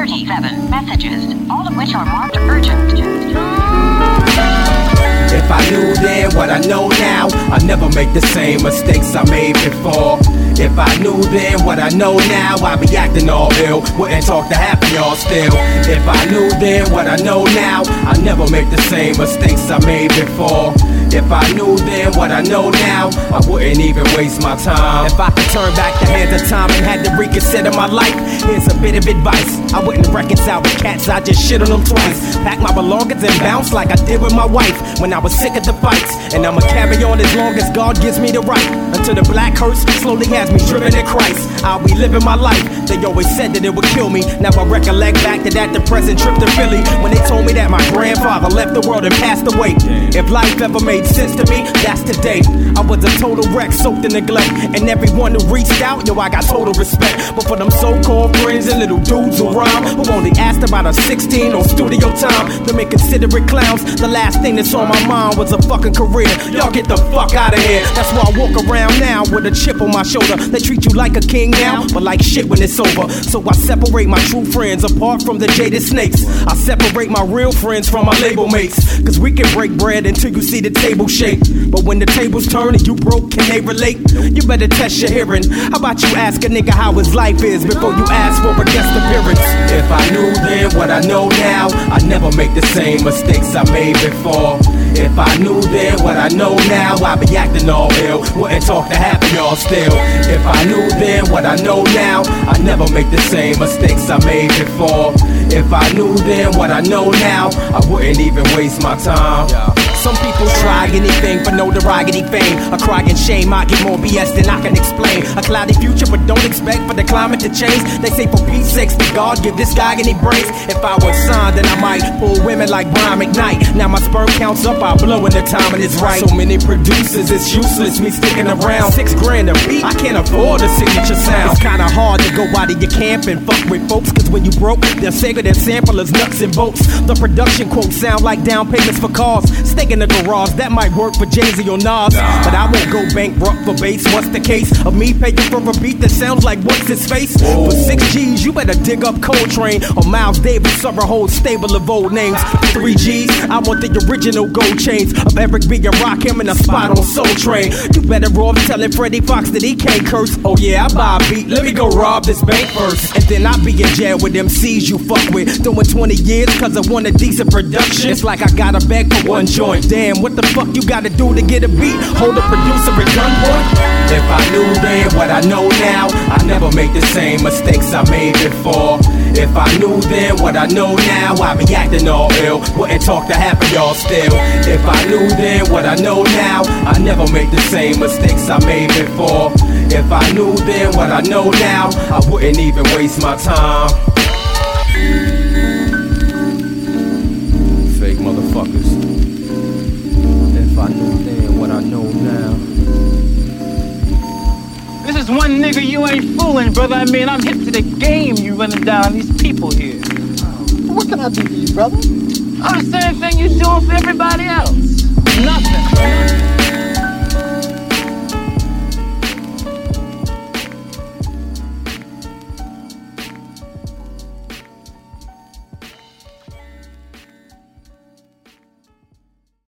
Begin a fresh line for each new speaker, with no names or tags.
47 messages, all of which are marked urgent.
If I knew then what I know now, I'd never make the same mistakes I made before. If I knew then what I know now, I'd be acting all ill, wouldn't talk to half of y'all still. If I knew then what I know now, I'd never make the same mistakes I made before. If I knew then what I know now, I wouldn't even waste my time. If I could turn back the hands of time and had to reconsider my life, here's a bit of advice. I wouldn't reconcile with cats, I just shit on them twice. Pack my belongings and bounce like I did with my wife when I was sick of the fights. And I'ma carry on as long as God gives me the right, until the black hearse slowly has me driven in Christ. I'll be living my life. They always said that it would kill me. Now I recollect back to that depressing trip to Philly, when they told me that my grandfather left the world and passed away. If life ever made sense to me, that's today. I was a total wreck, soaked in neglect, and everyone who reached out, yo, I got total respect. But for them so-called friends and little dudes who rhyme, who only asked about a 16 or studio time, them inconsiderate clowns, the last thing that's on my mind was a fucking career. Y'all get the fuck out of here. That's why I walk around now with a chip on my shoulder. They treat you like a king now, but like shit when it's over. So I separate my true friends apart from the jaded snakes. I separate my real friends from my label mates, cause we can break bread until you see the table shake. But when the tables turn and you broke, can they relate? You better test your hearing. How about you ask a nigga how his life is before you ask for a guest appearance? If I knew then what I know now, I'd never make the same mistakes I made before. If I knew then what I know now, I'd be acting all ill, wouldn't talk to half of y'all still. If I knew then what I know now, I'd never make the same mistakes I made before. If I knew then what I know now, I wouldn't even waste my time. Some people try anything for notoriety, fame. A crying shame, I get more BS than I can explain. A cloudy future, but don't expect for the climate to change. They say for peace sakes, did God give this guy any brains? If I was signed, then I might pull women like Brian McKnight. Now my sperm counts up, I blow when the timing is right. So many producers, it's useless me sticking around. $6 grand a beat, I can't afford a signature sound. It's kinda hard to go out of your camp and fuck with folks, cause when you broke, they'll say that their sample is nuts and bolts. The production quotes sound like down payments for cars. Stake in the garage, that might work for Jay-Z or Nas, but I won't go bankrupt for bass. What's the case of me paying for a beat that sounds like what's his face? For 6 G's, you better dig up Coltrane or Miles Davis or a whole stable of old names. 3 G's, I want the original gold chains of Eric B and Rakim in a spot on Soul Train. You better off telling Freddie Fox that he can't curse. Oh yeah, I buy a beat, let me go rob this bank first, and then I'll be in jail with MCs you fuck with. Doing 20 years cause I want a decent production. It's like I got a bag for one joint. Damn, what the fuck you gotta do to get a beat? Hold a producer at gunpoint? If I knew then what I know now, I'd never make the same mistakes I made before. If I knew then what I know now, I'd be acting all ill, wouldn't talk to half of y'all still. If I knew then what I know now, I'd never make the same mistakes I made before. If I knew then what I know now, I wouldn't even waste my time. Fake motherfuckers. If I knew then what I know now.
This is one nigga you ain't fooling, brother. I mean, I'm hip to the game. You running down these people here.
What can I do for you, brother?
I'm the same thing you're doing for everybody else. Nothing.